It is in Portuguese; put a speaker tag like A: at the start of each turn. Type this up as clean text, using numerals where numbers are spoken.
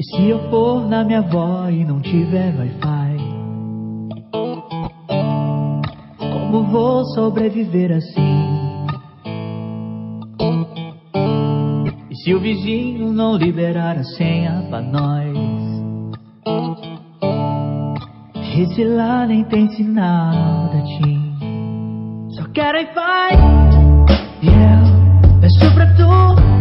A: se eu for na minha avó e não tiver Wi-Fi? Como vou sobreviver assim? E se o vizinho não liberar a senha pra nós? Esse lá nem tem sinal da TIM. Só quero Wi-Fi. E eu peço pra tu